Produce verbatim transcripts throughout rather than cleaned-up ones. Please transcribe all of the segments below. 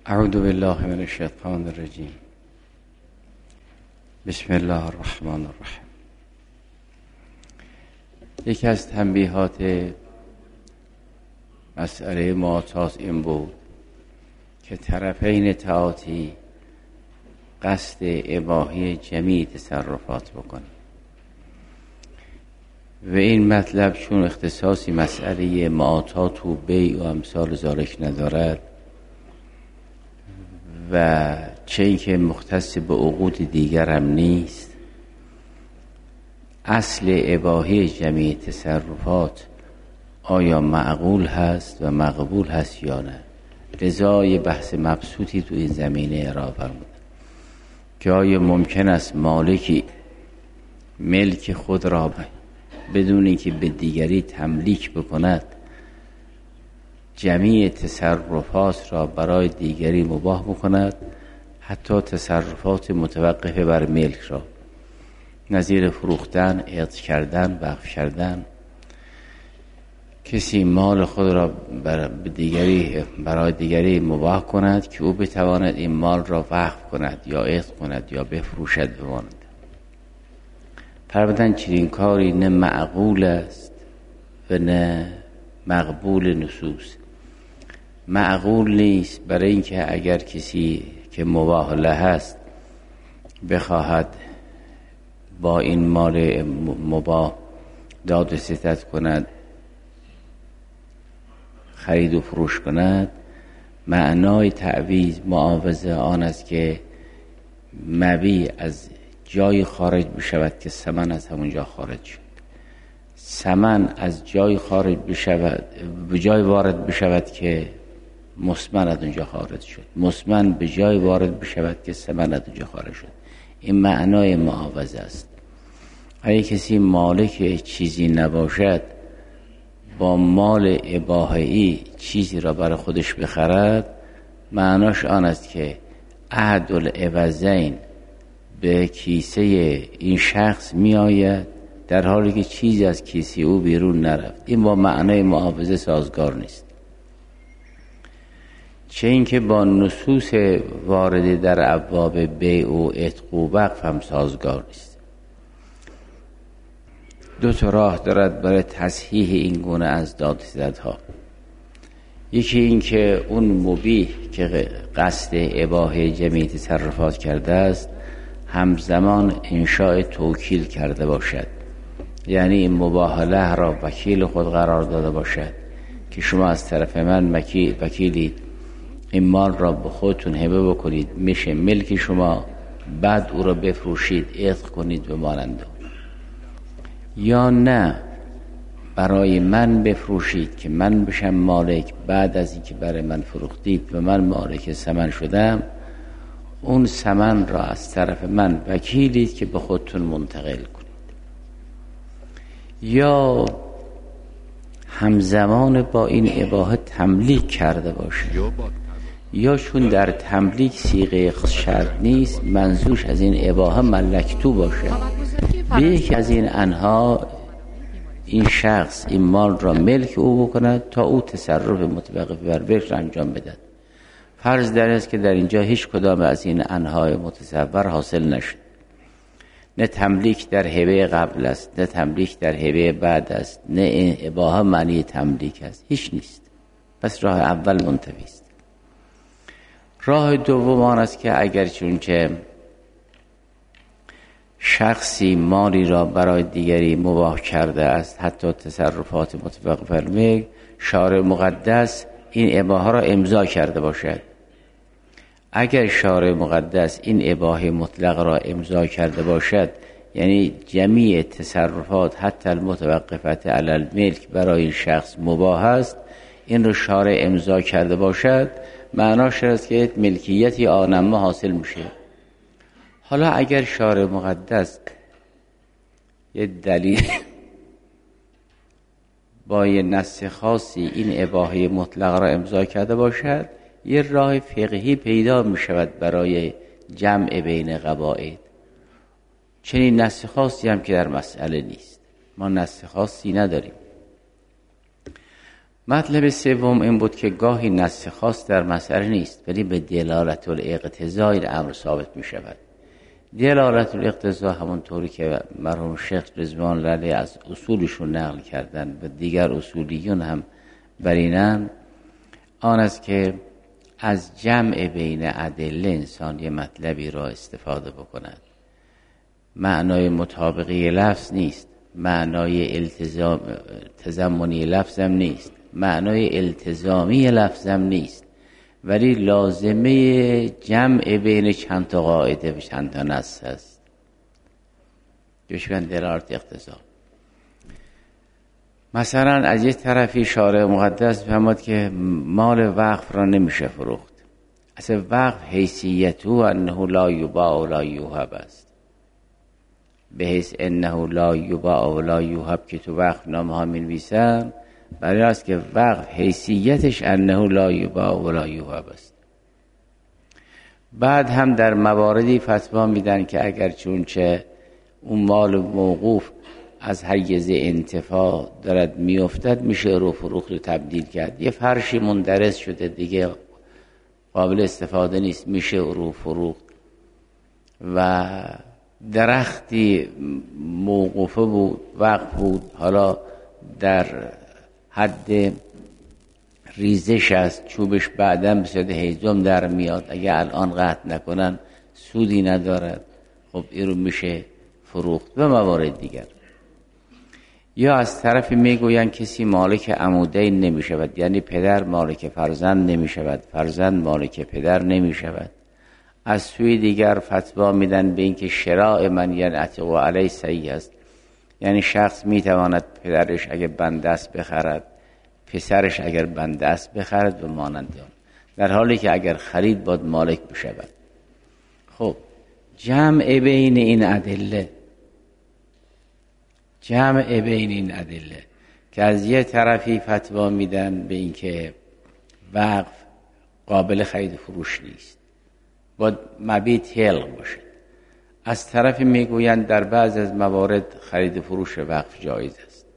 اعوذ بالله من الشیطان الرجیم. بسم الله الرحمن الرحیم. یکی از تنبیهات مسئله معاطات این بود که طرفین تعاطی قصد اباحی جمیع تصرفات بکنه و این مطلب چون اختصاصی مسئله معاطات و بیع و امثال ذالک ندارد و چه اینکه مختص به عقود دیگر هم نیست، اصل اباحی جمیع تصرفات آیا معقول هست و مقبول هست یا نه. لذا یه بحث مبسوطی تو این زمینه ارائه فرمودن که آیا ممکن است مالکی ملک خود را بدون اینکه به دیگری تملیک بکند جمیع تصرفات را برای دیگری مباح بکند، حتی تصرفات متوقفه بر ملک را، نظیر فروختن، عتق کردن، وقف کردن. کسی مال خود را بر دیگری برای دیگری مباح کند که او بتواند این مال را وقف کند یا عتق کند یا بفروشد بماند. فرمودن چنین کاری نه معقول است و نه مقبول نصوص. معقول نیست برای اینکه اگر کسی که مباح له است بخواهد با این مال مباح داد و ستد کند، خرید و فروش کند، معنای تعویض معاوضه آن است که مبیع از جای خارج بشود که ثمن از همونجا خارج شد، ثمن از جای خارج بشود به جای وارد بشود که مثمن از اونجا خارج شد، مثمن به جای وارد بشود که ثمن از اونجا خارج شد. این معنای معاوضه است. اگه کسی مالک چیزی نباشد با مال اباحی چیزی را برای خودش بخرد، معناش آن است که عهد العوضین به کیسه این شخص می آید در حالی که چیزی از کیسه او بیرون نرفت. این با معنای معاوضه سازگار نیست، چه اینکه با نصوص وارده در ابواب بیع و عتق و وقف هم سازگار نیست. دو تا راه دارد برای تصحیح این گونه از داد ستدها. یکی این که اون مبیح که قصد اباحه جمیع تصرفات کرده است همزمان انشاء توکیل کرده باشد، یعنی این مباح له را وکیل خود قرار داده باشد که شما از طرف من وکیلید، این مال را به خودتون هبه بکنید، میشه ملک شما، بعد او را بفروشید، عتق کنید به مانند. یا نه برای من بفروشید که من بشم مالک، بعد از اینکه برای من فروختید و من مالک ثمن شدم، اون ثمن را از طرف من وکیلید که به خودتون منتقل کنید. یا همزمان با این اباحه تملیک کرده باشید، یا چون در تملیک صیغه شرط نیست، منظورش از این اباحه ملکتو باشه، به یکی از این انها این شخص این مال را ملک او بکند تا او تصرف متوقف بر ملک را انجام بدهد. فرض در است که در اینجا هیچ کدام از این انهای متصور حاصل نشد، نه تملیک در هبه قبل است، نه تملیک در هبه بعد است، نه این اباحه معنی تملیک است، هیچ نیست. پس راه اول منتفی است. راه دوم آن است که اگر چونچه شخصی مالی را برای دیگری مباح کرده است، حتی تصرفات متوقف بر ملک، شارع مقدس این اباحه را امضا کرده باشد. اگر شارع مقدس این اباحه مطلق را امضا کرده باشد، یعنی جمیع تصرفات حتی المتوقفات علی الملک برای این شخص مباح است، این را شارع امضا کرده باشد، معناش است که ملکیتی آنمه حاصل میشه. حالا اگر شارع مقدس یه دلیل با یه نص خاصی این اباحه مطلق را امضا کرده باشد، یه راه فقهی پیدا می شود برای جمع بین قواعد. چنین نص خاصی هم که در مسئله نیست، ما نص خاصی نداریم. مطلب سوم این بود که گاهی نص خاص در مسئله نیست ولی به دلالت الاقتضاء این امر ثابت می شود. دلالت الاقتضاء همون طوری که مرحوم شیخ رضوان الله علیه از اصولشون نقل کردن و دیگر اصولیون هم برینن، آن است که از جمع بین ادله انسان یه مطلبی را استفاده بکند. معنای مطابقی لفظ نیست، معنای التزام تضمنی لفظم نیست، معنای التزامی لفظم نیست، ولی لازمه جمع بین چند تا قاعده و چند تا نص هست. دوشبن دلالت اقتضا. مثلا از یک طرفی شارع مقدس فهمد که مال وقف را نمیشه فروخت. اصلا وقف حیثیته انه لا یباع و لا یوهب است، به حیث انه لا یباع و لا یوهب که تو وقف نامه ها می نویسن، برای است که وقف حیثیتش انه لا یباع و لا یوهب است. بعد هم در مواردی فتوا میدن که اگر چونچه اون مال موقوف از حیز انتفاع دارد میافتد میشه رو فروخت رو تبدیل کرد. یه فرشی مندرس شده دیگه قابل استفاده نیست، میشه رو فروخت. و درختی موقوفه بود، وقف بود، حالا در حد ریزش است، چوبش بعداً به صورت هیزم در میاد، اگه الان قطع نکنن سودی ندارد، خب این رو میشه فروخت. و موارد دیگر. یا از طرفی میگوین کسی مالک عمودین نمی شود، یعنی پدر مالک فرزند نمی شود، فرزند مالک پدر نمی شود. از سوی دیگر فتوا میدن به اینکه شراء من ینعتق علیه صحیح است، یعنی شخص میتواند پدرش اگر بنده است بخرد، پسرش اگر بنده است بخرد و مانند آن، در حالی که اگر خرید باید مالک بشود. خب جمع بین این ادله جمع بین این ادله که از یه طرفی فتوا میدن به اینکه وقف قابل خرید فروش نیست، باید مبیت حلق باشه، از طرفی میگویند در بعض از موارد خرید فروش وقف جایز است.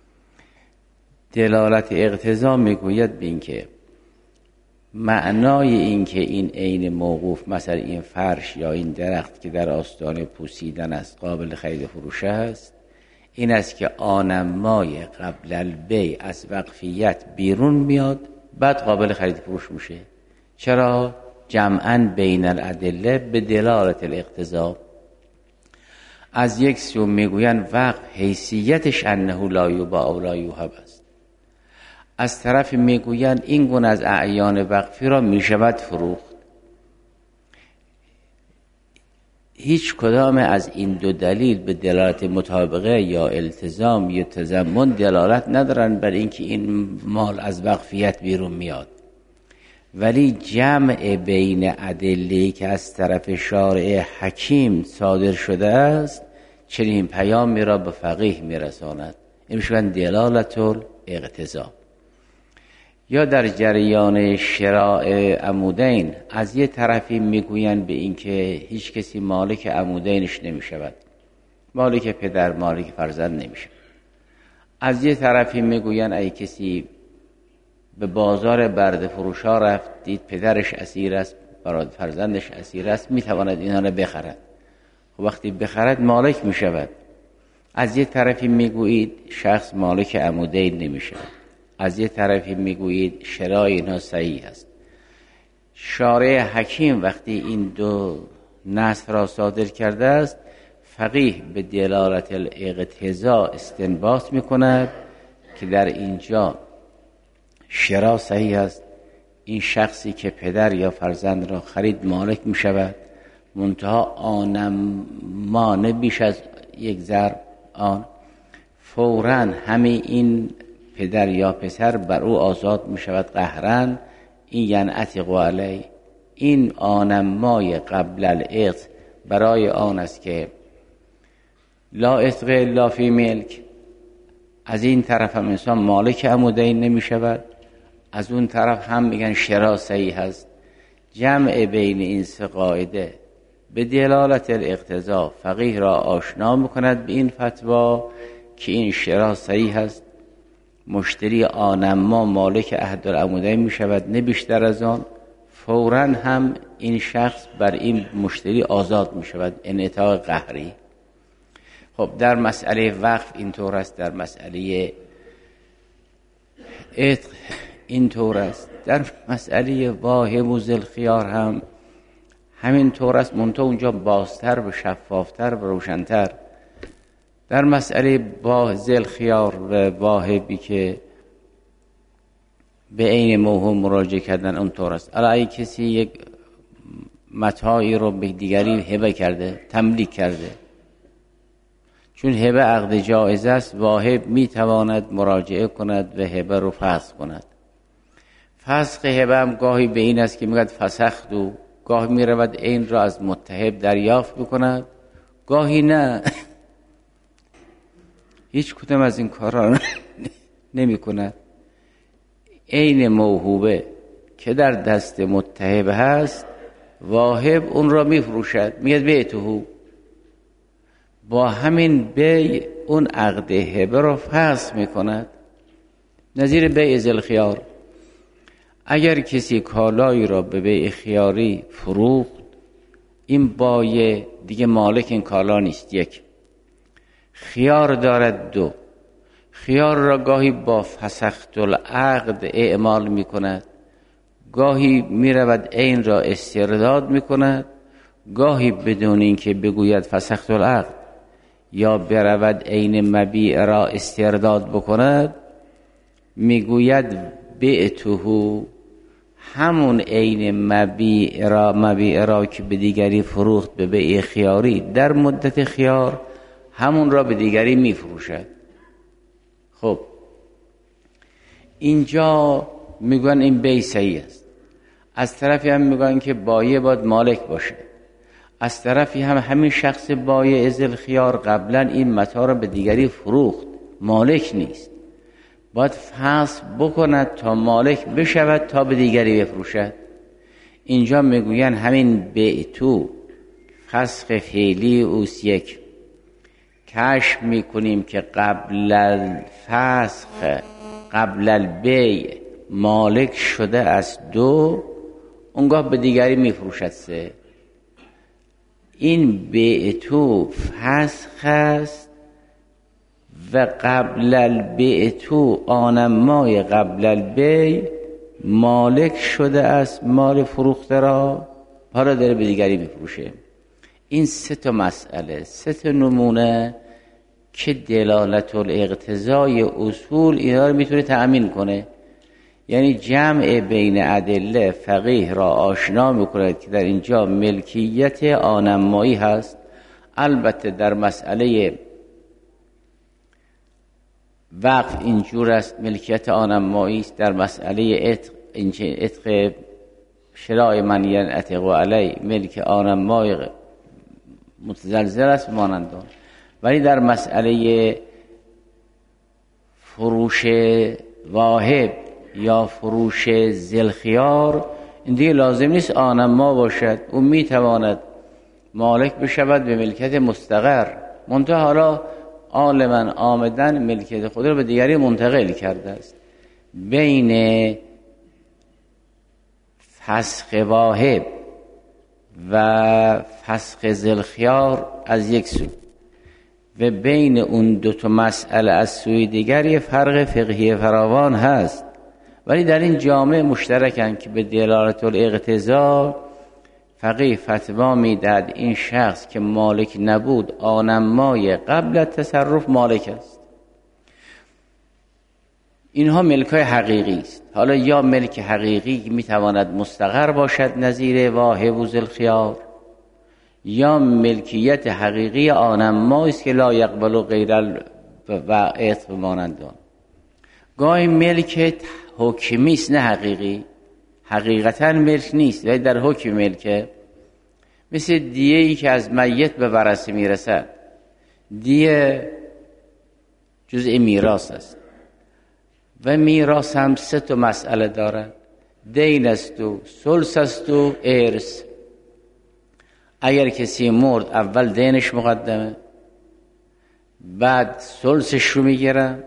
دلالت اقتضا میگوید به اینکه معنای این که این عین موقوف، مثلا این فرش یا این درخت که در آستانه پوسیدن است قابل خرید فروش است، این است که آنمای قبل البیع از وقفیت بیرون میاد، بعد قابل خرید فروش میشه. چرا؟ جمعاً بین الادله به دلالت الاقتضا. از یک سو میگویند وقف حیثیتش انه لا یباع و لا یوهب است، از طرف میگویند این گونه از اعیان وقفی را میشود فروخت. هیچ کدام از این دو دلیل به دلالت مطابقه یا التزام یا تضمن دلالت ندارن بر اینکه این مال از وقفیت بیرون میاد، ولی جمع بین ادله‌ای که از طرف شارع حکیم صادر شده است چنین پیامی را به فقیه میرساند. این میشه دلالت الاقتضا. یا در جریان شراء عمودین از یه طرفی میگویند به این که هیچ کسی مالک عمودینش نمیشود، مالک پدر مالک فرزند نمیشه. از یه طرفی میگویند ای کسی به بازار برده فروش ها رفت، دید پدرش اسیر است، برادر فرزندش اسیر است، میتواند اینها را بخرد. خب وقتی بخرد مالک میشود. از یه طرفی میگویید شخص مالک عمودین نمیشود، از یه طرفی میگویید شرای اینا صحیح است. شارع حکیم وقتی این دو نص را صادر کرده است، فقیه به دلالت الاقتضا استنباط میکند که در اینجا شرا صحیح است، این شخصی که پدر یا فرزند را خرید مالک میشود، منتها آنمان بیش از یک ضرب آن فوراً همین این پدر یا پسر بر او آزاد می شود قهرن. این ینعتق علیه، این آنمای قبل العتق برای آن است که لا عتق الا فی ملک. از این طرف هم انسان مالک عمودین نمی شود، از اون طرف هم میگن شرا صحیح هست. جمع بین این سه قاعده به دلالت الاقتضا فقیه را آشنا میکند به این فتوا که این شرا صحیح هست مشتری آنما مالک احدالعمودین می شود نه بیشتر از آن، فوراً هم این شخص بر این مشتری آزاد می شود، انعتاق قهری. خب در مسئله وقف اینطور است، در مسئله عتق اینطور است، در مسئله واهب و ذوالخیار هم همین طور است، منتها اونجا بازتر و شفافتر و روشنتر. در مسئله با ذوالخیار و واهبی که به عین موهوم مراجعه کردن اونطور است. الان کسی یک متاعی رو به دیگری هبه کرده، تملیک کرده، چون هبه عقد جایز است، واهب میتواند مراجعه کند و هبه رو فسخ کند. فسخ هبه هم گاهی به این است که میگوید فسخت، و گاهی میرود این را از متهب دریافت بکند، گاهی نه. هیچ کدام از این کارا نمی کند. عین موهوبه که در دست متهب هست، واهب اون را می فروشد، میگه بیعتهو، با همین بیع اون عقد هبه را فسخ می کند. نظیر بیع ذوالخیار، اگر کسی کالایی را به بیع خیاری فروخت، این بایع دیگه مالک این کالا نیست، یک. خیار دارد، دو. خیار را گاهی با فسخت العقد اعمال می کند، گاهی می رود این را استرداد می کند، گاهی بدون این که بگوید فسخت العقد یا برود این مبیع را استرداد بکند، می گوید بعتهو، همون عین مبیع را مبیع را که به دیگری فروخت به بیع خیاری، در مدت خیار همون را به دیگری می فروشد. خب اینجا میگن این بیع صحیح است. از طرفی هم میگن که بایع باید مالک باشه. از طرفی هم همین شخص بایع ذوالخیار قبلا این متاع را به دیگری فروخت، مالک نیست، باید فسخ بکند تا مالک بشود تا به دیگری بفروشد. اینجا میگوین همین بیعتو فسخ فعلی اوست. یک، کشف میکنیم که قبل الفسخ قبل البیع مالک شده از دو، اونگاه به دیگری میفروشد. سه، این بیعتو فسخ است و قبل البیعتو آنمای قبل البیع مالک شده است مال فروخته را، حالا داره به دیگری میفروشه. این سه تا مسئله، سه تا نمونه که دلالت الاقتضای اصول اینا رو میتونه تأمین کنه. یعنی جمع بین ادله فقیه را آشنا میکنه که در اینجا ملکیت آنمایی هست. البته در مسئله وقف اینجور است، ملکیت آنمایی است. در مسئله عتق، اینجا عتق شراء من ینعتق علی، ملک آنمایی متزلزل است مانند آن. ولی در مسئله فروش واهب یا فروش ذوالخیار این دیگه لازم نیست آنما باشد، اون میتواند مالک بشود به ملکیت مستقر، منتها حالا عالما آمدن ملکیت خود رو به دیگری منتقل کرده است. بین فسخ واهب و فسخ ذوالخیار از یک سو و بین اون دو تا مسئله از سوی دیگر یه فرق فقهی فراوان هست، ولی در این جامعه مشترکن که به دلالت الاقتضا فقیه فتوا میداد این شخص که مالک نبود آنمای قبل تصرف مالک است. اینها ملکای حقیقی است. حالا یا ملک حقیقی میتواند مستقر باشد نظیر واهب و ذوالخیار، یا ملکیت حقیقی آنما است که لا یقبل غیر و عتق مانند آن. گاهی ملک حکمی است نه حقیقی، حقیقتا ملک نیست ولی در حکم ملکه، مثل دیه ای که از میت به ورثه میرسد. دیه جزء میراث است و میراث هم سه تا مسئله دارد، دین است و ثلث است و ارث. اگر کسی مرد اول دینش مقدمه، بعد ثلثش رو میگیرن،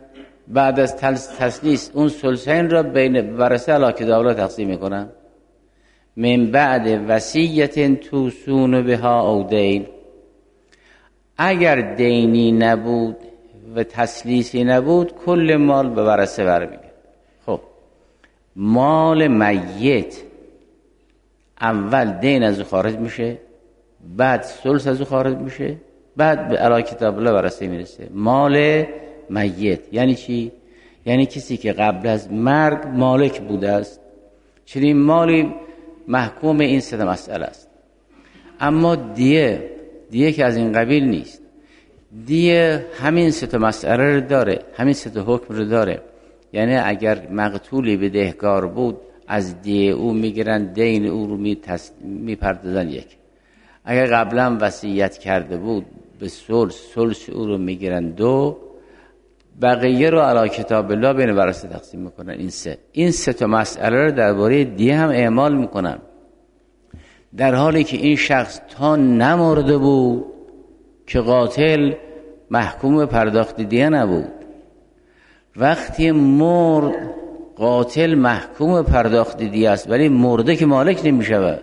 بعد از تسلیس اون ثلثین را بین ورثه علی کتاب الله تقسیم میکنم. من بعد وصیت توصون بها او دین، اگر دینی نبود و تسلیسی نبود کل مال به ورثه برمیگرده. خب مال میت اول دین از او خارج میشه، بعد ثلث از او خارج میشه، بعد به علی کتاب الله ورثه میرسه. مال میت یعنی چی؟ یعنی کسی که قبل از مرگ مالک بوده است، چنین مالی محکوم این سه مسئله است. اما دیه دیه که از این قبیل نیست. دیه همین سه مسئله رو داره، همین سه حکم رو داره. یعنی اگر مقتولی به دهکار بود از دیه او میگیرن، دین او رو میپردازن یک. اگر قبلا وصیت کرده بود به ثلث، ثلث او رو میگیرن دو، بقیه رو علی کتاب الله بین ورثه تقسیم میکنن. این سه این سه تا مسئله رو درباره دیه هم اعمال میکنن، در حالی که این شخص تا نمرده بود که قاتل محکوم به پرداخت دیه نبود. وقتی مرد قاتل محکوم به پرداخت دیه است، ولی مرده که مالک نمیشود.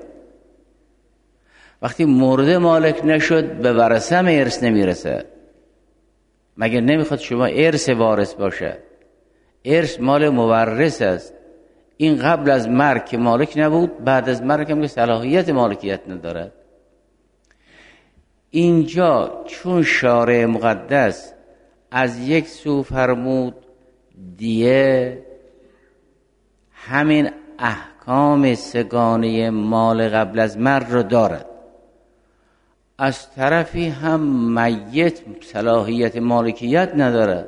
وقتی مرده مالک نشد به ورثه هم ارث نمیرسه. مگر نمیخواد شما ارث وارث باشه؟ ارث مال مورث است. این قبل از مرگ که مالک نبود، بعد از مرگ هم که صلاحیت مالکیت ندارد. اینجا چون شارع مقدس از یک سو فرمود دیه همین احکام سگانه مال قبل از مرگ رو دارد، از طرفی هم میت صلاحیت مالکیت ندارد.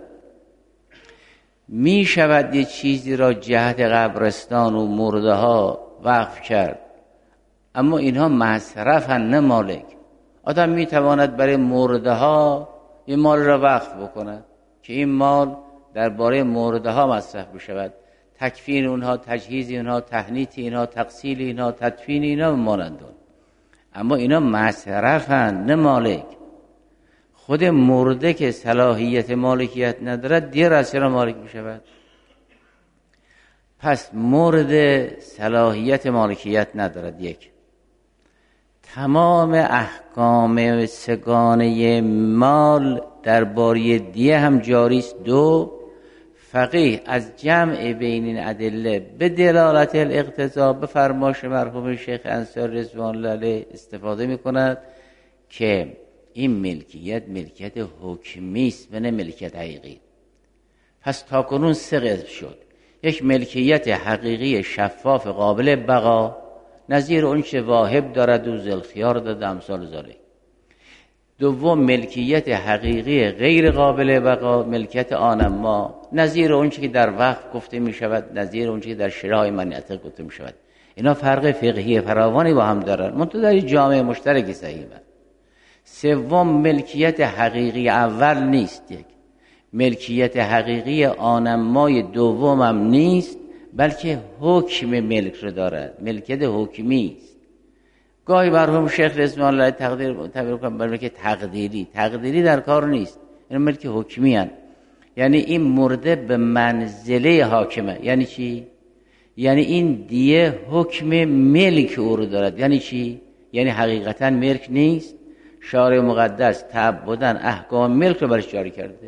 می شود یه چیزی را جهت قبرستان و مرده ها وقف کرد، اما اینها مصرفن نه مالک. آدم می تواند برای مرده ها یه مال را وقف بکند که این مال درباره مرده ها مصرف بشود، تکفین اونها، تجهیز اونها، تهنیت اینها، تغسیل اینها، تدفین اینها مانند اون. اما اینا مصرفن نه مالک. خود مرده که صلاحیت مالکیت ندارد دیر از چرا مالک میشود؟ پس مرده صلاحیت مالکیت ندارد. یک، تمام احکام سگانه مال درباره دیه هم جاری است. دو، فقیه از جمع بین این ادله به دلالت الاقتضا به فرمایش مرحوم شیخ انصاری رضوان الله علیه استفاده میکند که این ملکیت ملکیت حکمی است و نه ملکیت حقیقی. پس تاکنون سه قسم شد. یک، ملکیت حقیقی شفاف قابل بقا نظیر اون چه واهب دارد و ذوالخیار داده امثال ذالک. دوم، ملکیت حقیقی غیر قابل بقا ملکیت آنما نظیر اون چه که در وقت گفته می شود، نظیر اون چه که در شرای منیعت گفته می شود. اینا فرق فقهی فراوانی با هم دارن، منتها در جامعه مشترکی صحیحه. سوم، ملکیت حقیقی اول نیست، یک ملکیت حقیقی آنمای دوم هم نیست، بلکه حکم ملک رو دارد، ملکیت حکمی است. گاهی مرحوم شیخ رضوان الله تقدیر تعبیر کنم بر ملک تقدیری، تقدیری در کار نیست، این ملک حکمی هست. یعنی این مرده به منزله حاکمه. یعنی چی؟ یعنی این دیه حکم ملک او رو دارد. یعنی چی؟ یعنی حقیقتا ملک نیست، شارع مقدس تعبداً احکام ملک رو برش جاری کرده.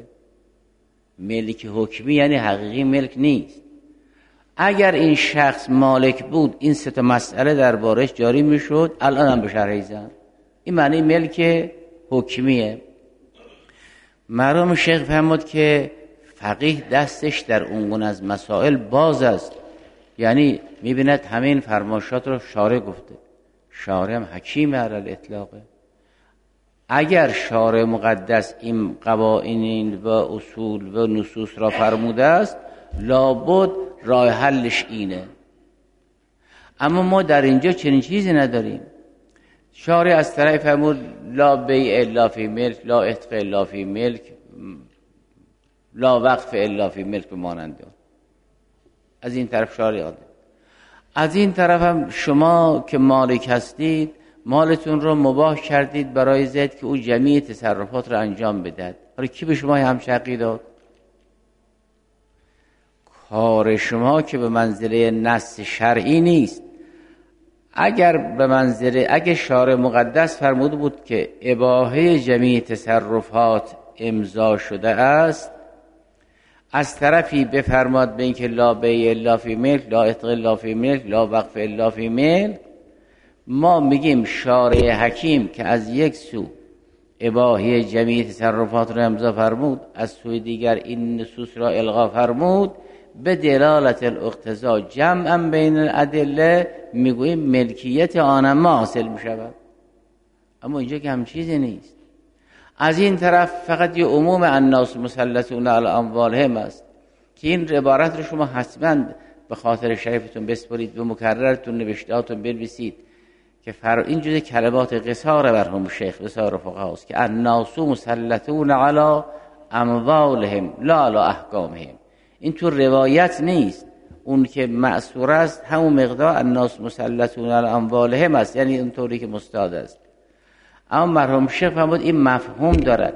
ملک حکمی یعنی حقیقی ملک نیست. اگر این شخص مالک بود این سه تا مسئله دربارش جاری میشد، الان هم به شرح زن. این معنی ملک حکمیه. مرحوم شیخ فرمود که فقیه دستش در اون گونه از مسائل باز است، یعنی میبیند همین فرمایشات رو شارع گفته. شارع هم حکیم علی الاطلاقه. اگر شارع مقدس این قوانین و اصول و نصوص را فرموده است، لابد راه حلش اینه. اما ما در اینجا چنین چیزی نداریم. شارع از طرف فرمود لا بیع الا فی ملک، لا عتق الا فی ملک، لا وقف الا فی ملک بمانند. از این طرف شارع آده. از این طرف هم شما که مالک هستید مالتون رو مباح کردید برای زید که او جمعی تصرفات رو انجام بدهد. حالا کی به شما همچه عقیده داد؟ کار شما که به منزله نص شرعی نیست. اگر به منزله اگر شارع مقدس فرموده بود که اباحه جمیع تصرفات امضا شده است، از طرفی بفرماد به اینکه لا بیع الا فی ملک، لا عتق الا فی ملک، لا وقف الا فی ملک، ما میگیم شارع حکیم که از یک سو اباحه جمیع تصرفات را امضا فرمود، از سوی دیگر این نصوص را الغا فرمود، به دلالت الاقتضا جمعا بین الادله میگوییم ملکیت آن ما حاصل میشود. اما اینجا که هم چیزی نیست. از این طرف فقط یه عموم الناس مسلطون علی اموالهم است که این عبارت رو شما حتما به خاطر شریفتون بسپرید، به مکررتون نوشتهاتون بنویسید که فر... این جزء کلمات قصار مرحوم شیخ بسیار فقها است که الناس مسلطون علی اموالهم لا علی احکامهم. این تو روایت نیست، اون که معصور است همون مقدار الناس مسلطون علی اموالهم است، یعنی اونطوری که مستعد است. اما مرحوم شیخ فرمود این مفهوم دارد،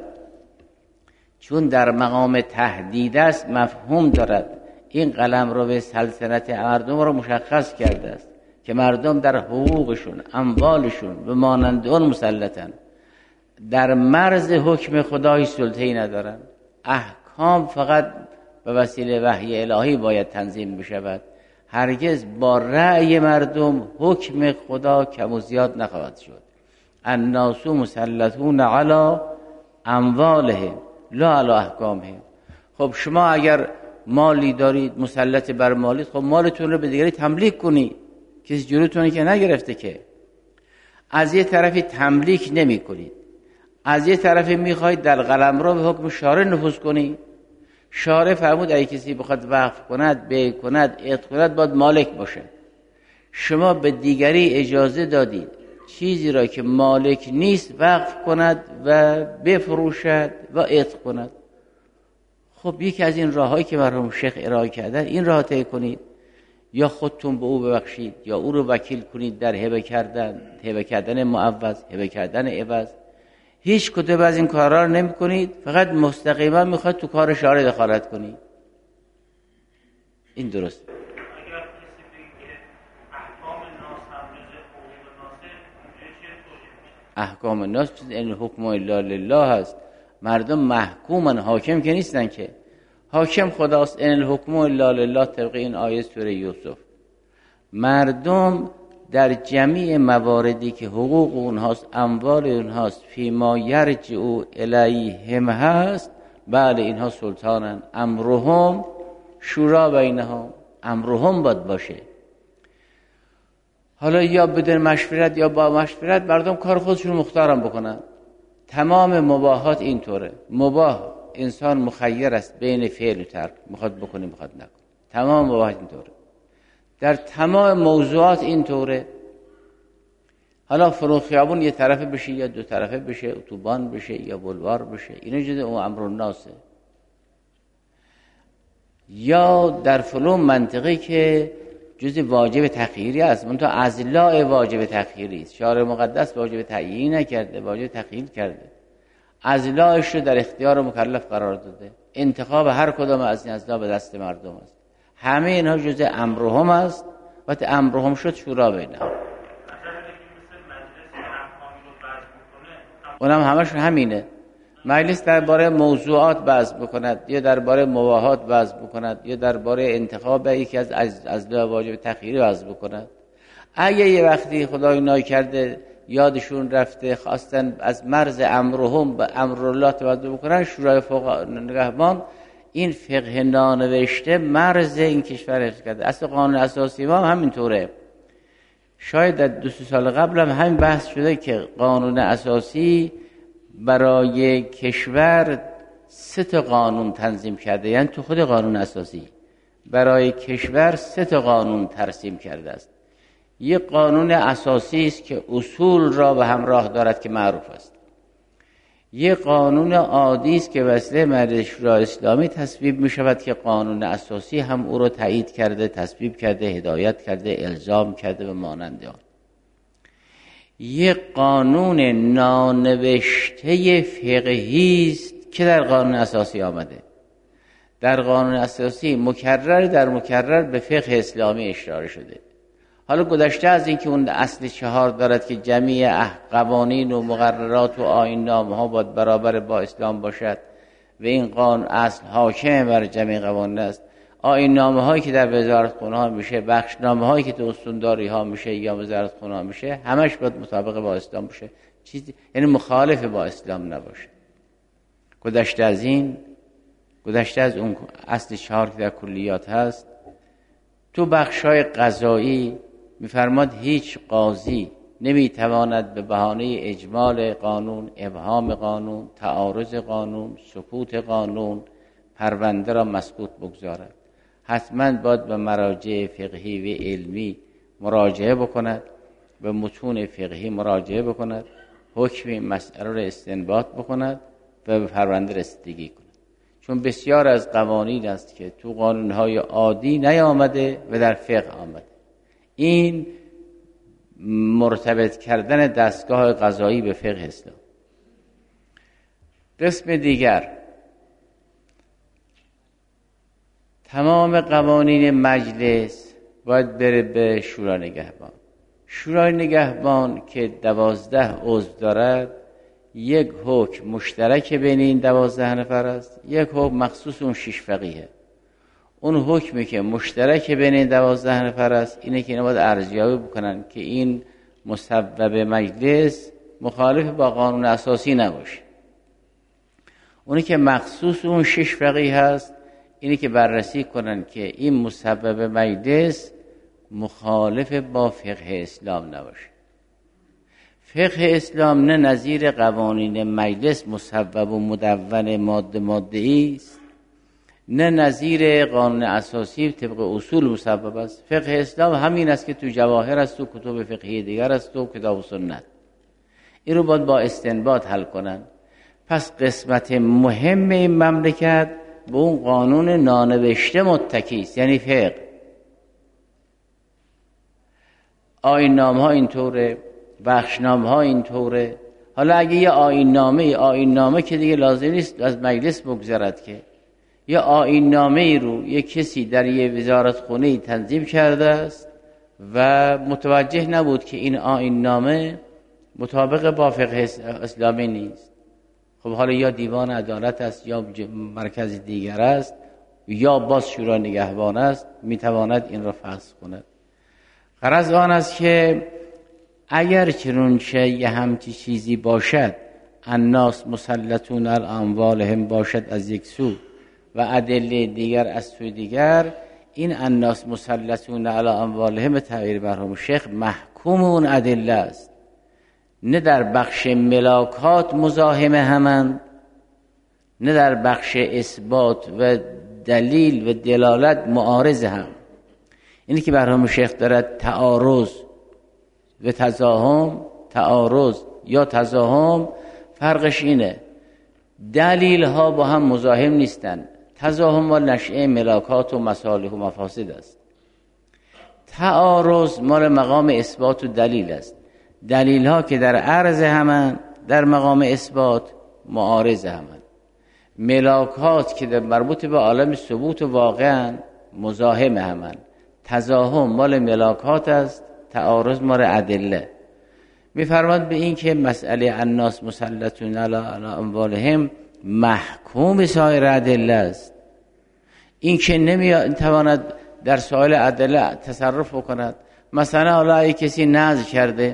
چون در مقام تهدید است مفهوم دارد. این قلم رو به سلطنت مردم رو مشخص کرده است که مردم در حقوقشون، اموالشون به مانند اون مسلطن، در مرز حکم خدای سلطه‌ای ندارن. احکام فقط به وسیله وحی الهی باید تنظیم بشود، هرگز با رأی مردم حکم خدا کم و زیاد نخواهد شد. الناس مسلطون علی اموالهم لا علی احکامهم. خب شما اگر مالی دارید مسلط بر مالید، خب مالتون رو به دیگری تملیک کنید، کسی جلوتونه که نگرفته که. از یه طرفی تملیک نمی کنید، از یه طرفی میخواید در قلمرو به حکم شارع نفوذ کنید. شارع فرمود اگه کسی بخواد وقف کند، بیع کند، عتق کند، باید مالک باشه. شما به دیگری اجازه دادید چیزی را که مالک نیست وقف کند و بفروشد و عتق کند. خب یکی از این راههایی که مرحوم شیخ ارائه کردن این راه طی کنید، یا خودتون به او ببخشید یا او رو وکیل کنید در هبه کردن، هبه کردن معوض، هبه کردن عوض. هیچ کدوم از این کارا رو نمی کنید، فقط مستقیما میخواد تو کار شارع دخالت کنید. این درست. احکام الناس چیز این حکم الا لله هست. مردم محکومن، حاکم که نیستن که. حاکم خداست. ان الحکم الا لله طبق این آیه سوره یوسف. مردم در جمیع مواردی که حقوق اونهاست، اموال اونهاست، فیما یرجعوا الیهم هست، بله اینها سلطانن. امرهم شورا بینهم، امرهم باید باشه. حالا یا بدون مشورت یا با مشورت مردم کار خودشون مختارم بکنن. تمام مباحات اینطوره. مباح انسان مخیر است بین فعل و ترک، میخواد بکنه میخواد نکنه. تمام مباحات اینطوره. در تمام موضوعات اینطوره. حالا فرو خیابون یه طرفه بشه یا دو طرفه بشه، اتوبان بشه یا بلوار بشه، اینا جزء اون امر الناسه. یا در فلان منطقه که جزء واجب تخییری است، منتها ازلاء واجب تخییری است. شارع مقدس واجب تعیین نکرده، واجب تخییر کرده. ازلاعش رو در اختیار مکلف قرار داده. انتخاب هر کدام از این ازلا به دست مردم است. همه اینها جزء امرهم است. وقتی امرهم شد شورا بینهم. اونم همش همینه. مجلس درباره موضوعات بحث بکند، یا درباره مباحات بحث بکند، یا درباره انتخاب یکی از ازلا واجب تخییری بحث بکند. اگه یه وقتی خدای نای کرده یادشون رفته خواستن از مرز امرهم به امرالله تبدل بکنن، شورای فقها نگهبان این فقه نانوشته مرز این کشور حفظ کرده. اصل قانون اساسی ما هم همینطوره. شاید در دو سه سال قبل هم همین بحث شده که قانون اساسی برای کشور سه تا قانون تنظیم کرده، یعنی تو خود قانون اساسی برای کشور سه تا قانون ترسیم کرده است. یک قانون اساسی است که اصول را به همراه دارد که معروف است. یک قانون عادی است که وسیله مجلس شورای اسلامی تصویب می شود که قانون اساسی هم او را تایید کرده، تصویب کرده، هدایت کرده، الزام کرده و مانند آن. یک قانون نانوشته فقهی است که در قانون اساسی آمده. در قانون اساسی مکرر در مکرر به فقه اسلامی اشاره شده. حالا گذشته از این که اون اصل چهار دارد که جمیع قوانین و مقررات و آیین ها باید برابر با اسلام باشد و این قانون اصل حاکم بر جمیع قوانین است، آیین نامه هایی که در وزارت خونه ها میشه، بخشنامه هایی که تو استانداری ها میشه یا وزارت خونه ها میشه، همش باید مطابق با اسلام باشه، چیزی یعنی مخالف با اسلام نباشه. گذشته از این، گذشته از اون اصل چهار که در کلیات هست، تو بخشای قضایی میفرماد هیچ قاضی نمیتواند به بهانه اجمال قانون، ابهام قانون، تعارض قانون، سکوت قانون پرونده را مسکوت بگذارد. حتما باید به مراجع فقهی و علمی مراجعه بکند، به متون فقهی مراجعه بکند، حکم مسئله را استنباط بکند و به پرونده رسیدگی کند. چون بسیار از قوانین است که تو قانونهای عادی نیامده و در فقه آمده. این مرتبط کردن دستگاه قضایی به فقه اسلام. قسم دیگر، تمام قوانین مجلس باید بره به شورای نگهبان. شورای نگهبان که دوازده عضو دارد، یک حکم مشترک بین این دوازده نفر است، یک حکم مخصوص اون شش فقیه. اون حکمی که مشترک بین این دوازده نفر است اینه که اینا باید ارزیابی بکنن که این مصوب مجلس مخالف با قانون اساسی نباشه. اونی که مخصوص اون شش فقیه هست اینه که بررسی کنن که این مصوب مجلس مخالف با فقه اسلام نباشه. فقه اسلام نه نظیر قوانین مجلس مصوب و مدون ماده ماده است، نه نظیر قانون اساسی طبق اصول مصوب است. فقه اسلام همین است که تو جواهر است و کتب فقهی دیگر است و کتاب و سنت. این رو باید با استنباط حل کنن. پس قسمت مهم این مملکت به اون قانون نانوشته متکی است، یعنی فقه. آیین نامه ها اینطوره، بخشنامه ها اینطوره. حالا اگه یه آیین نامه آیین نامه که دیگه لازم نیست از مجلس بگذرد که یا آیین نامه رو یک کسی در یه وزارت خونه تنظیم کرده است و متوجه نبود که این آیین نامه مطابق با فقه اسلامی نیست. خب حالا یا دیوان عدالت است یا مرکز دیگر است یا باز شورای نگهبان است، میتواند این را فحص کند. غرض آن است که اگر چنانچه یه همچی چیزی باشد، الناس مسلطون علی اموالهم باشد از یک سو و ادله دیگر از سوی دیگر، این الناس مسلطون علی اموالهم تعبیر مرحوم شیخ محکوم اون ادله است. نه در بخش ملاکات مزاحم همند، نه در بخش اثبات و دلیل و دلالت معارض هم. اینی که مرحوم شیخ دارد تعارض و تزاحم، تعارض یا تزاحم، فرقش اینه دلیل ها با هم مزاحم نیستن. تزاحم و نشأه ملاکات و مصالح و مفاسد است. تعارض مال مقام اثبات و دلیل است. دلیل ها که در عرض همن در مقام اثبات معارض همن. ملاکات که در مربوط به عالم ثبوت و واقعا مزاحم همن. تزاحم مال ملاکات است، تعارض مال ادله. میفرماد به این که مسئله الناس مسلطون علی اموالهم محکوم سایر ادله است. این که نمیتواند در سایر ادله تصرف کند. مثلا حالا اگه کسی نذر کرده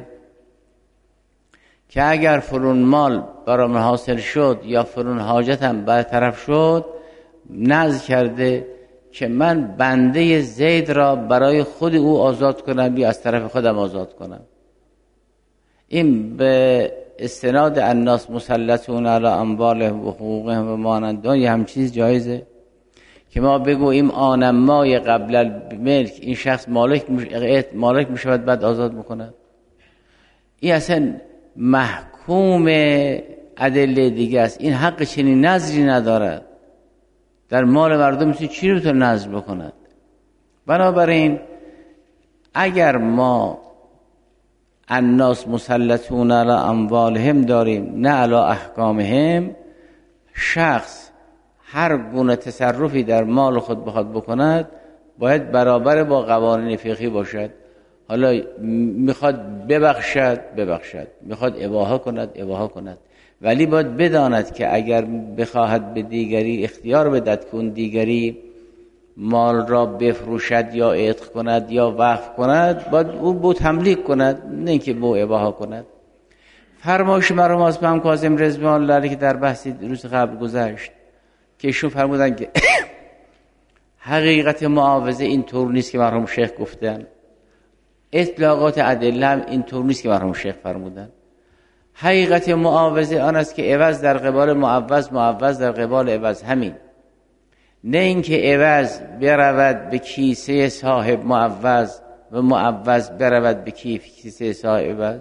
که اگر فرون مال برام حاصل شد یا فرون حاجتم برطرف شد، نذر کرده که من بنده زید را برای خود او آزاد کنم یا از طرف خودم آزاد کنم. این به استناد الناس مسلطون علی اموالهم و حقوقهم و مانندان یه هم چیز جایزه که ما بگوییم آنمای قبل الملک این شخص مالک مالک میشود بعد آزاد میکند. این اصلا محکوم ادله دیگه است. این حق چنین نظری ندارد. در مال مردم مثل چی رو تو نظر بکند؟ بنابراین اگر ما الناس مسلطون علی اموالهم داریم نه علی احکامهم، شخص هر گونه تصرفی در مال خود بخواد بکند باید برابر با قوانین فقهی باشد. حالا میخواد ببخشد ببخشد، میخواد اباحه کند اباحه کند، ولی باید بداند که اگر بخواهد به دیگری اختیار بدهد که اون دیگری مال را بفروشد یا عتق کند یا وقف کند، باید او بو تملیک کند، نه اینکه بو اباحه کند. فرمایش مرحوم آصف کاظم رضوان الله علیه که در بحثی روز قبل گذشت که ایشون فرمودن که حقیقت معاوضه این طور نیست که مرحوم شیخ گفتن، اطلاقات ادله هم این طور نیست که مرحوم شیخ فرمودن. حقیقت معاوضه آن است که عوض در قبال معوض، معوض در قبال عوض، همین. نه اینکه عوض برود به کیسه صاحب معوض و معوض برود به کیسه صاحب عوض.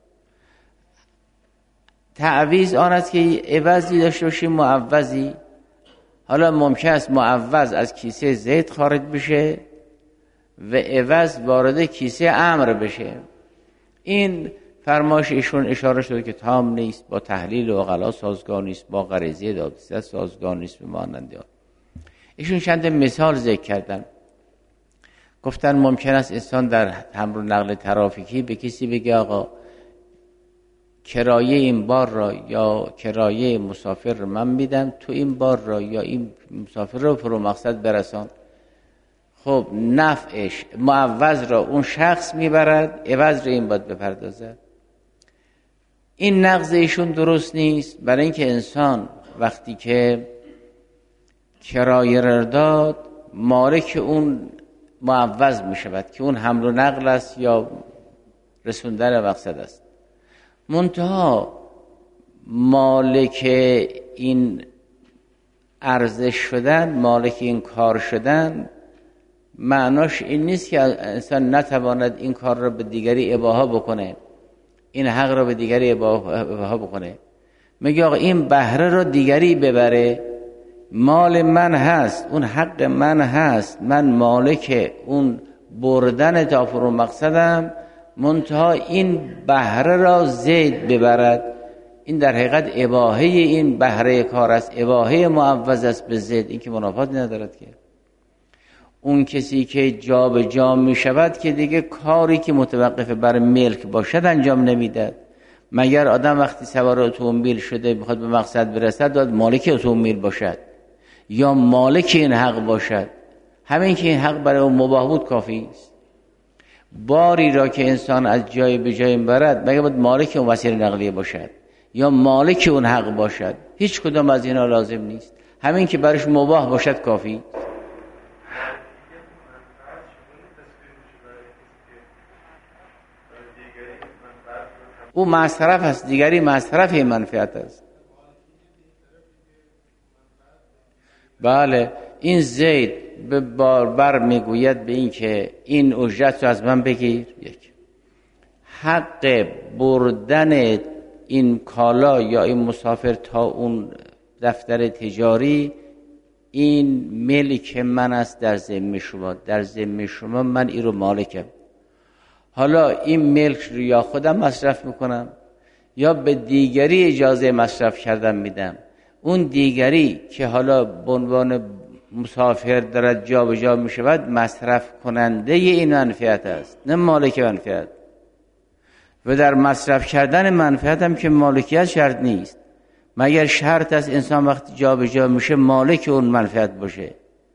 تعویض آن است که عوضی داشته باشیم معوضی. حالا ممکن است معوض از کیسه زید خارج بشه و عوض وارد کیسه امر بشه. این فرمایش ایشون اشاره شده که تام نیست، با تحلیل عقلا سازگار نیست، با غریزه دادرسی سازگار نیست به مانند آن. ایشون چند مثال ذکر کردن. گفتن ممکن است انسان در حمل و نقل ترافیکی به کسی بگه آقا کرایه این بار را یا کرایه مسافر رو من میدم، تو این بار را یا این مسافر رو فرو مقصد برسان. خب نفعش معوض را اون شخص میبرد، عوض را این باید بپردازد. این نقض ایشون درست نیست، برای اینکه انسان وقتی که کرایه را داد مالک اون معوض میشود که اون حمل و نقل است یا رسوندن مقصد است. منتها مالک این ارزش شدن، مالک این کار شدن، معناش این نیست که انسان نتواند این کار را به دیگری اباحه بکنه، این حق را به دیگری اباحه بکنه. میگه آقا این بهره را دیگری ببره، مال من هست، اون حق من هست، من مالک اون بردن تا فرو مقصدم، منتها این بهره را زید ببرد. این در حقیقت اباحه این بهره کار است، اباحه معوض است به زید. این که منافاتی ندارد که اون کسی که جا به جا می شود که دیگه کاری که متوقف بر ملک باشد انجام نمیداد. مگر آدم وقتی سوار اتومبیل شده میخواد به مقصد برسد باید مالک اتومبیل باشد یا مالک این حق باشد؟ همین که این حق برای اون مباح بود کافی است. باری را که انسان از جای به جای برد مگر باید مالک اون وسیله نقلیه باشد یا مالک اون حق باشد؟ هیچ کدام از اینا لازم نیست. همین که برش مباح باشد کافی. او مصرف است، دیگری مصرف منفعت است. بله، این زید به باربر میگوید به این که این اجرت رو از من بگیر. یک، حق بردن این کالا یا این مسافر تا اون دفتر تجاری این ملک من است در ذمه شما، در ذمه شما من این رو مالکم. حالا این ملک رو یا خودم مصرف میکنم یا به دیگری اجازه مصرف کردن میدم. اون دیگری که حالا به عنوان مسافر دارد جا به جا میشود مصرف کننده این منفعت است، نه مالک منفعت. و در مصرف کردن منفعت هم که مالکیت شرط نیست، مگر شرط است انسان وقتی جا به جا میشه مالک اون منفعت باشه.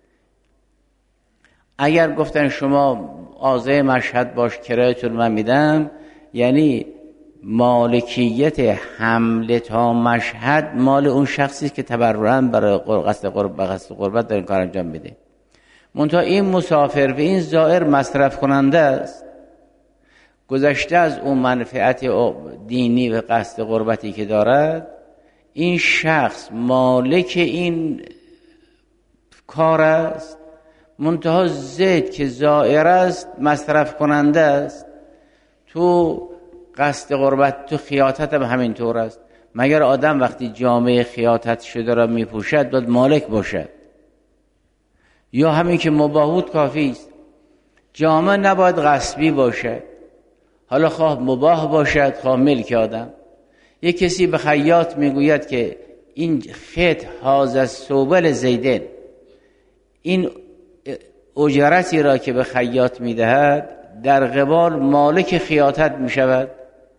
اگر گفتن شما آذر مشهد باش کرایتون من میدم، یعنی مالکیت حمله تا مشهد مال اون شخصی که تبرعاً برای قصد قرب قصد قربت داره کار انجام میده. منتها این مسافر و این زائر مصرف کننده است، گذشته از اون منفعت دینی و قصد قربتی که دارد. این شخص مالک این کار است، منتها زید که زائر است مصرف کننده است. تو قصد قربت، تو خیاطت هم همین طور است. مگر آدم وقتی جامعه خیاطت شده را میپوشد باید مالک باشد؟ یا همین که مباهود کافی است؟ جامعه نباید غصبی باشد، حالا خواه مباح باشد خواه ملک آدم. یک کسی به خیاط میگوید که این خط هاز صوبل زیدن، این اجرتی را که به خیاط میدهد در قبال مالک خیاطت میشود.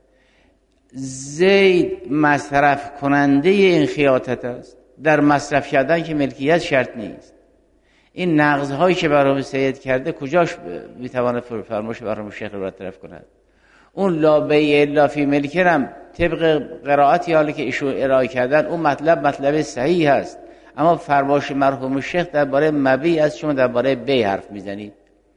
زید مصرف کننده این خیاطت است. در مصرف کردن که ملکیت شرط نیست. این نقض‌هایی که برام سید کرده کجاش میتواند فرمایش برام شیخ رو برطرف کند؟ اون لا بیع الا فی ملکرم طبق قرائتی حالی که ایشون ارائه کردن اون مطلب مطلب صحیح هست، اما فرمایش مرحوم شیخ درباره مبیع است، شما درباره بیع حرف میزنید.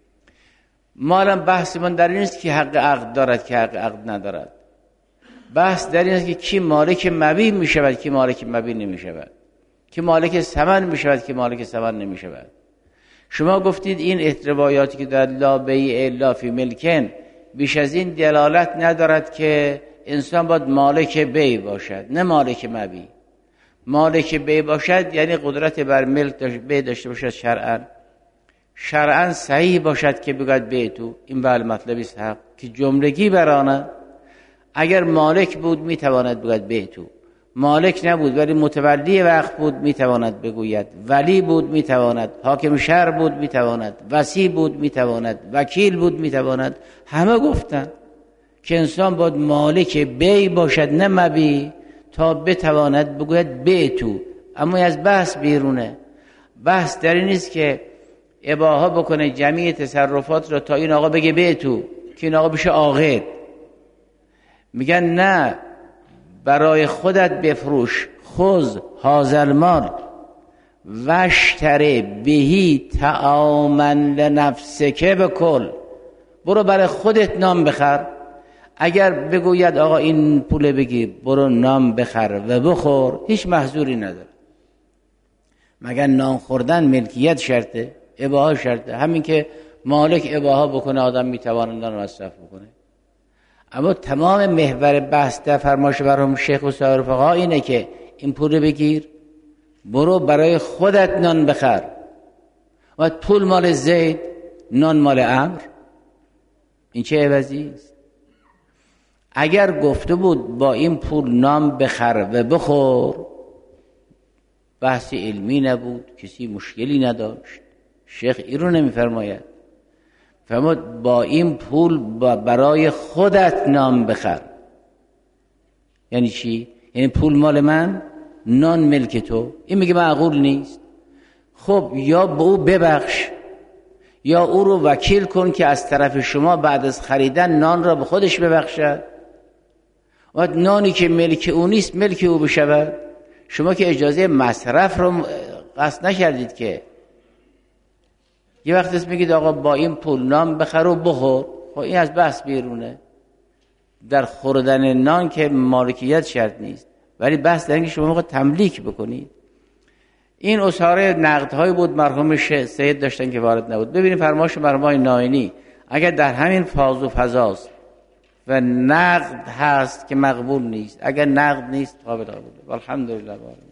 ما الان بحثمون در این نیست که حق عقد دارد که حق عقد ندارد. بحث در این است که کی مالک مبیع میشود، کی مالک مبیع نمیشود، کی مالک ثمن میشود، کی مالک ثمن نمیشود. شما گفتید این روایاتی که در لا بیع الا فی ملکن بیش از این دلالت ندارد که انسان باید مالک بیع باشد، نه مالک مبیع. مالک بیع باشد یعنی قدرت بر ملک بیع داشته باشد شرعاً. شرعاً صحیح باشد که بگوید بیع تو، این بله مطلبی است حق که جملگی برانه. اگر مالک بود میتواند بگوید بیع تو، مالک نبود ولی متولی وقت بود میتواند بگوید، ولی بود میتواند، حاکم شهر بود میتواند، وصی بود میتواند، وکیل بود میتواند. همه گفتن که انسان باید مالک بیع باشد نه مبیع تا بتواند بگوید بیع تو. اما از بحث بیرونه. بحث در این نیست که اباحه بکنه جمعی تصرفات را تا این آقا بگه بیع تو که این آقا بشه عاقد. میگن نه، برای خودت بفروش، خذ هذا المال واشتری بهی طعاما لنفسک بکل، برو برای خودت نام بخر. اگر بگوید آقا این پول بگیر برو نام بخر و بخور، هیچ محظوری نداره. مگر نام خوردن ملکیت شرطه، اباحه شرطه. همین که مالک اباحه بکنه آدم میتواند نان مصرف بکنه. اما تمام محور بحث در فرمایش برام شیخ و سایر فقها اینه که این پول بگیر برو برای خودت نان بخر. و پول مال زید، نان مال عمرو، این چه عوضی است؟ اگر گفته بود با این پول نان بخر و بخور، بحث علمی نبود، کسی مشکلی نداشت. شیخ این رو نمیفرماید، فرمود با این پول برای خودت نان بخر. یعنی چی؟ یعنی پول مال من، نان ملک تو. این میگه معقول نیست. خب یا به او ببخش یا او رو وکیل کن که از طرف شما بعد از خریدن نان را به خودش ببخشد. و نانی که ملک او نیست ملک او بشود. شما که اجازه مصرف رو قصد نکردید که. یه وقت است میگید آقا با این پول نان بخر و بخور. خب این از بحث بیرونه. در خوردن نان که مالکیت شرط نیست، ولی بحث در اینکه شما موقع تملیک بکنید. این اساره نقدهای بود مرحوم سید داشتن که وارد نبود. ببینید فرمایش مرحوم ناینی اگر در همین فاز و فضاست و نقد هست که مقبول نیست، اگر نقد نیست قابل قبوله. الحمدلله.